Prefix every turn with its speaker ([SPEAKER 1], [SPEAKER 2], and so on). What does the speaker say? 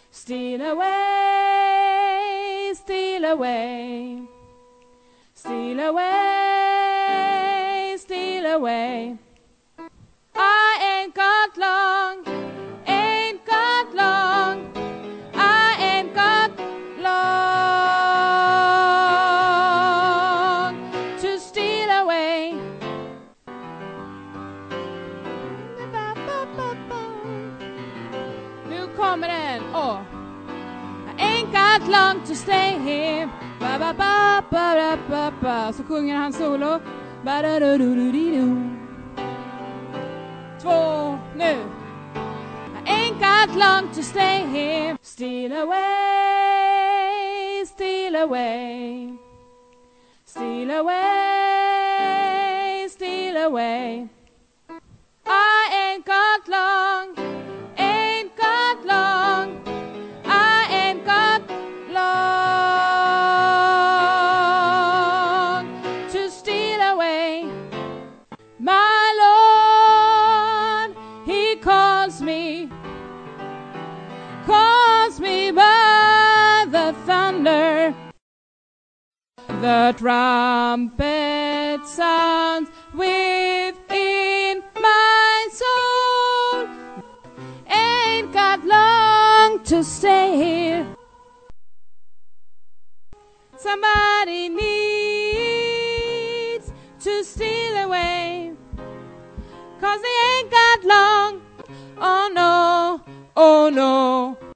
[SPEAKER 1] Steal away, steal away, steal away, steal away. I ain't got long, ain't got long, I ain't got long to steal away. Nu kommer den. I ain't got long to stay here. Ba ba ba ba ba ba. Så sjunger han solo. Ba da da do do di do. 2 nu. I ain't got long to stay here. Steal away, steal away, steal away, steal away. I ain't got long, ain't got long, I ain't got long to steal away. My Lord, He calls me by the thunder. The trumpet sounds within my soul. Ain't got long to stay here. Somebody needs to steal away, 'cause they ain't got long. Oh no, oh no.